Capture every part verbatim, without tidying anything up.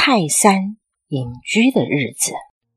泰山隐居的日子。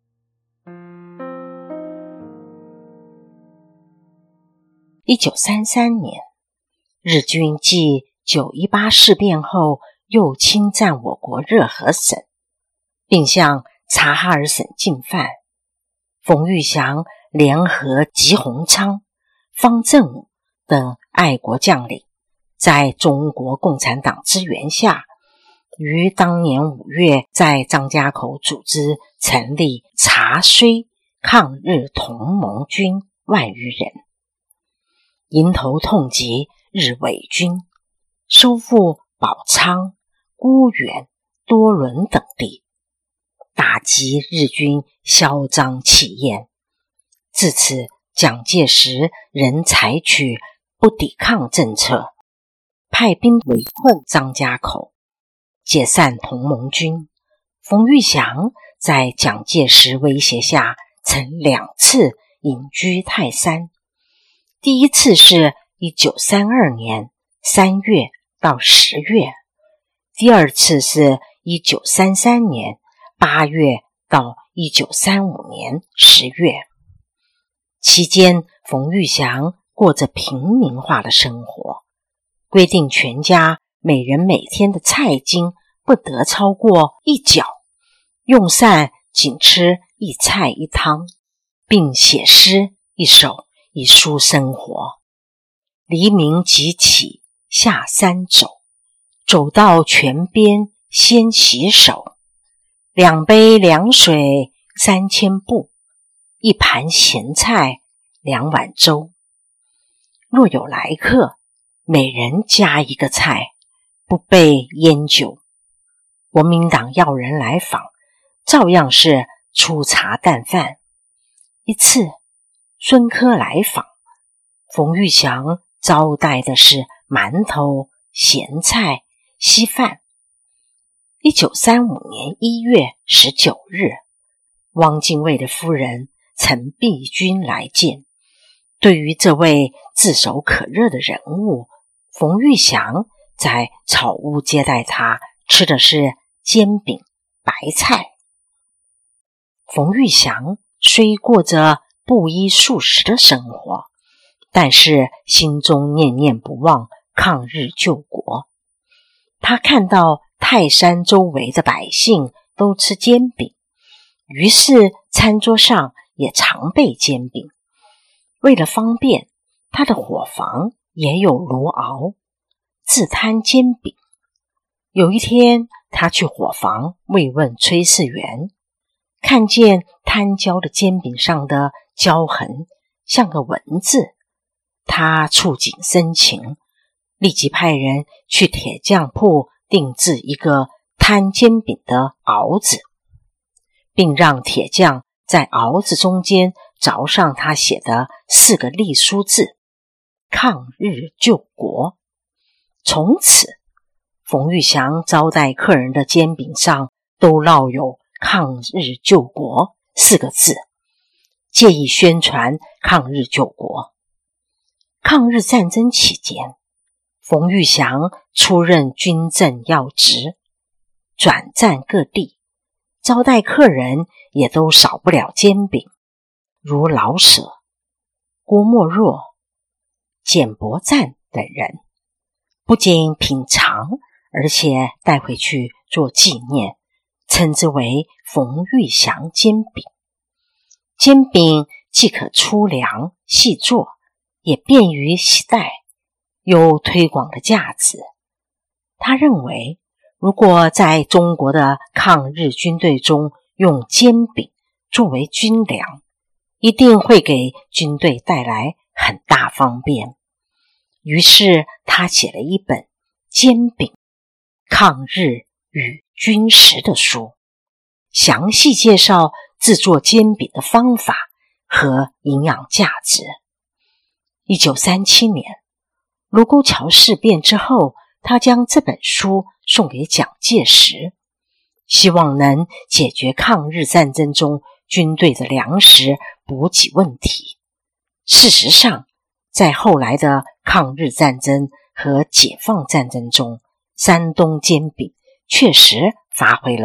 一九三三年，日军继九一八事变后又侵占我国热河省，并向察哈尔省进犯。冯玉祥联合吉鸿昌、方振武等爱国将领，在中国共产党支援下，于当年五月在张家口组织成立察绥抗日同盟军万余人，迎头痛击日伪军，收复宝昌、沽源、多伦等地，打击日军嚣张气焰。自此，蒋介石仍采取不抵抗政策，派兵围困张家口，解散同盟军。冯玉祥在蒋介石威胁下，曾两次隐居泰山。第一次是一九三二年三月到十月，第二次是一九三三年八月到一九三五年十月。期间，冯玉祥过着平民化的生活，规定全家每人每天的菜金不得超过一角，用膳仅吃一菜一汤，并写诗一首以抒生活。黎明即起下山走，走到泉边先洗手，两杯凉水三千步，一盘咸菜两碗粥。若有来客，每人加一个菜，不备烟酒。国民党要人来访，照样是粗茶淡饭。一次孙科来访，冯玉祥招待的是馒头、咸菜、稀饭。一九三五年一月十九日，汪精卫的夫人陈璧君来见。对于这位炙手可热的人物，冯玉祥在草屋接待他，吃的是煎饼、白菜。冯玉祥虽过着不衣素食的生活，但是心中念念不忘抗日救国。他看到泰山周围的百姓都吃煎饼，于是餐桌上也常备煎饼。为了方便，他的伙房也有炉熬，自摊煎饼。有一天，他去伙房慰问炊事员，看见摊焦的煎饼上的焦痕像个文字，他触景生情，立即派人去铁匠铺定制一个摊煎饼的熬子，并让铁匠在熬子中间凿上他写的四个隶书字：抗日救国。从此，冯玉祥招待客人的煎饼上都烙有抗日救国四个字，借以宣传抗日救国。抗日战争期间，冯玉祥出任军政要职，转战各地，招待客人也都少不了煎饼，如老舍、郭沫若、简伯赞等人，不仅品尝，而且带回去做纪念，称之为冯玉祥煎饼。煎饼既可粗粮细做，也便于携带，有推广的价值。他认为，如果在中国的抗日军队中用煎饼作为军粮，一定会给军队带来很大方便。于是他写了一本《煎饼、抗日与军食》的书，详细介绍制作煎饼的方法和营养价值。一九三七年，卢沟桥事变之后，他将这本书送给蒋介石，希望能解决抗日战争中军队的粮食补给问题。事实上，在后来的抗日战争和解放战争中，山东煎饼确实发挥了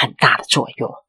很大的作用。